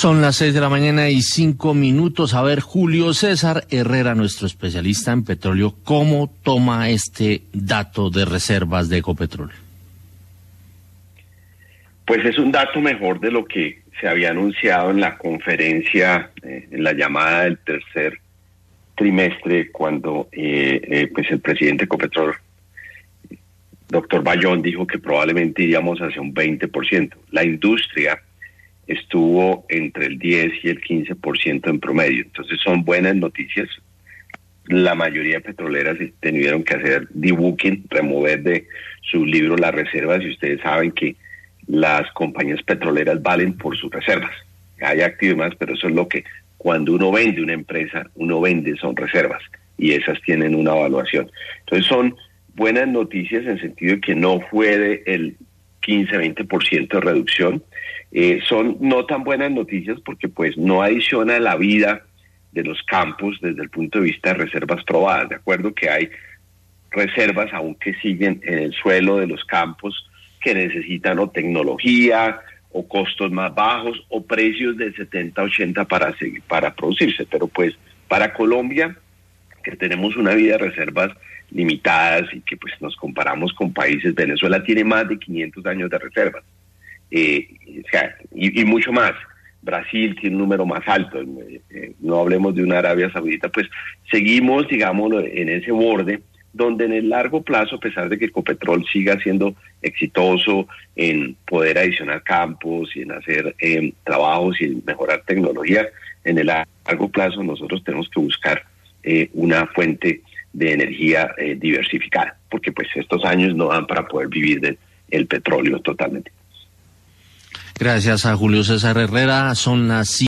Son las 6:05 a.m. A ver, Julio César Herrera, nuestro especialista en petróleo, ¿cómo toma este dato de reservas de Ecopetrol? Pues es un dato mejor de lo que se había anunciado en la conferencia, en la llamada del tercer trimestre, cuando pues el presidente de Ecopetrol, doctor Bayón, dijo que probablemente iríamos hacia un 20%. La industria estuvo entre el 10 y el 15% en promedio. Entonces son buenas noticias. La mayoría de petroleras tuvieron que hacer debooking, remover de su libro las reservas, y ustedes saben que las compañías petroleras valen por sus reservas. Hay activos más, pero eso es lo que cuando uno vende una empresa, son reservas, y esas tienen una evaluación. Entonces son buenas noticias en el sentido de que no fue del 15-20% de reducción. Son no tan buenas noticias porque pues no adiciona la vida de los campos desde el punto de vista de reservas probadas. De acuerdo que hay reservas aún que siguen en el suelo de los campos que necesitan o tecnología o costos más bajos o precios de 70-80 para producirse. Pero pues para Colombia, que tenemos una vida de reservas limitadas y que pues nos comparamos con países, Venezuela tiene más de 500 años de reservas, y mucho más. Brasil tiene un número más alto, no hablemos de una Arabia Saudita. Pues seguimos, digámoslo, en ese borde donde en el largo plazo, a pesar de que Ecopetrol siga siendo exitoso en poder adicionar campos y en hacer trabajos y en mejorar tecnología, en el largo plazo nosotros tenemos que buscar una fuente de energía diversificada, porque pues estos años no dan para poder vivir del petróleo totalmente. Gracias a Julio César Herrera. Son las